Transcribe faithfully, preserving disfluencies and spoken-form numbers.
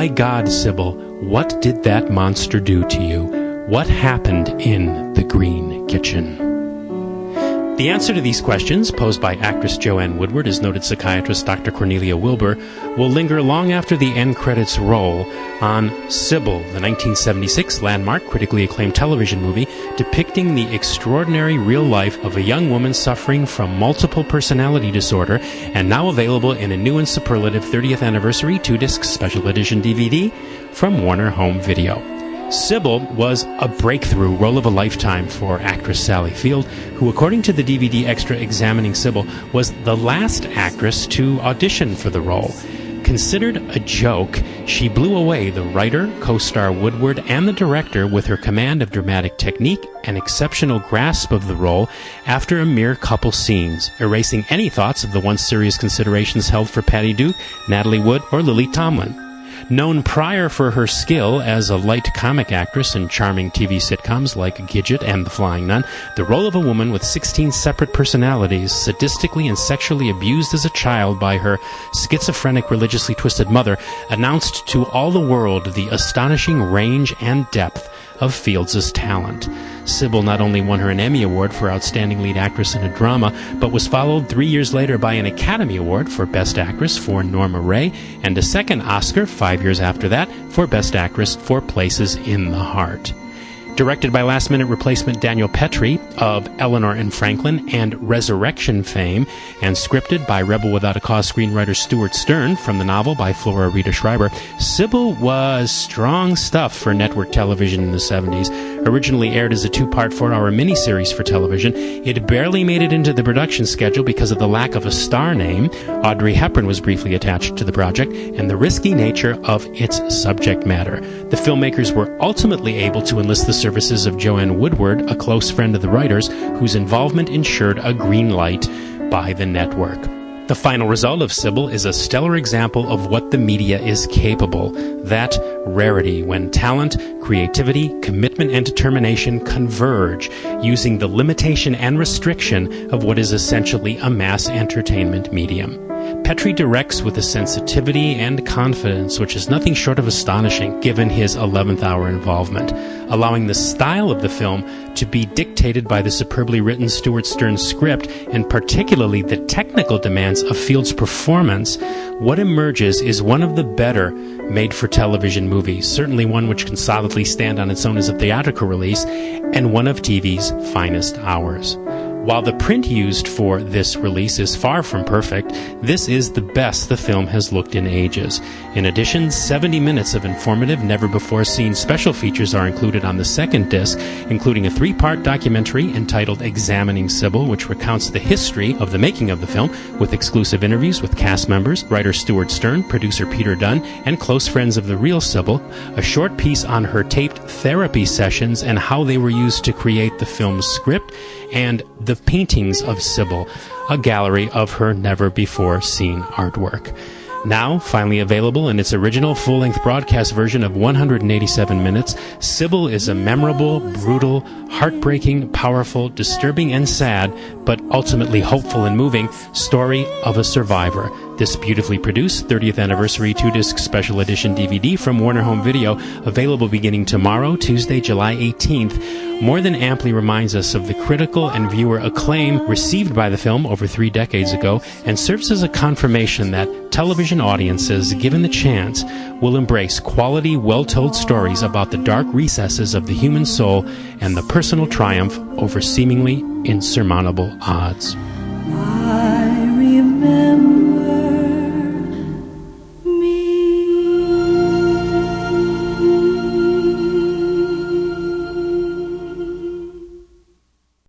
My God, Sybil, what did that monster do to you? What happened in the Green Kitchen? The answer to these questions, posed by actress Joanne Woodward as noted psychiatrist Doctor Cornelia Wilbur, will linger long after the end credits roll on Sybil, the nineteen seventy-six landmark, critically acclaimed television movie depicting the extraordinary real life of a young woman suffering from multiple personality disorder, and now available in a new and superlative thirtieth anniversary two-disc special edition D V D from Warner Home Video. Sybil was a breakthrough role of a lifetime for actress Sally Field, who, according to the D V D extra examining Sybil, was the last actress to audition for the role. Considered a joke, she blew away the writer, co-star Woodward, and the director with her command of dramatic technique and exceptional grasp of the role after a mere couple scenes, erasing any thoughts of the once serious considerations held for Patty Duke, Natalie Wood, or Lily Tomlin. Known prior for her skill as a light comic actress in charming T V sitcoms like Gidget and The Flying Nun, the role of a woman with sixteen separate personalities, sadistically and sexually abused as a child by her schizophrenic, religiously twisted mother, announced to all the world the astonishing range and depth of Fields' talent. Sybil not only won her an Emmy Award for Outstanding Lead Actress in a Drama, but was followed three years later by an Academy Award for Best Actress for Norma Ray, and a second Oscar five years after that for Best Actress for Places in the Heart. Directed by last-minute replacement Daniel Petrie of Eleanor and Franklin and Resurrection fame, and scripted by Rebel Without a Cause screenwriter Stuart Stern from the novel by Flora Rita Schreiber, Sybil was strong stuff for network television in the seventies. Originally aired as a two-part four-hour miniseries for television, it barely made it into the production schedule because of the lack of a star name. Audrey Hepburn was briefly attached to the project, and the risky nature of its subject matter. The filmmakers were ultimately able to enlist the services of Joanne Woodward, a close friend of the writers, whose involvement ensured a green light by the network. The final result of Sybil is a stellar example of what the media is capable. That rarity when talent, creativity, commitment, and determination converge, using the limitation and restriction of what is essentially a mass entertainment medium. Petrie directs with a sensitivity and confidence which is nothing short of astonishing given his eleventh hour involvement, allowing the style of the film to be dictated by the superbly written Stuart Stern script and particularly the technical demands of Field's performance. What emerges is one of the better made-for-television movies, certainly one which can solidly stand on its own as a theatrical release, and one of T V's finest hours. While the print used for this release is far from perfect, this is the best the film has looked in ages. In addition, seventy minutes of informative, never-before-seen special features are included on the second disc, including a three-part documentary entitled Examining Sybil, which recounts the history of the making of the film, with exclusive interviews with cast members, writer Stuart Stern, producer Peter Dunn, and close friends of the real Sybil, a short piece on her taped therapy sessions and how they were used to create the film's script, and the paintings of Sybil, a gallery of her never-before-seen artwork. Now, finally available in its original full-length broadcast version of one hundred eighty-seven minutes, Sybil is a memorable, brutal, heartbreaking, powerful, disturbing and sad, but ultimately hopeful and moving story of a survivor. This beautifully produced thirtieth anniversary two-disc special edition D V D from Warner Home Video, available beginning tomorrow, Tuesday, July eighteenth, more than amply reminds us of the critical and viewer acclaim received by the film over three decades ago, and serves as a confirmation that television audiences, given the chance, will embrace quality, well-told stories about the dark recesses of the human soul and the personal triumph over seemingly insurmountable odds.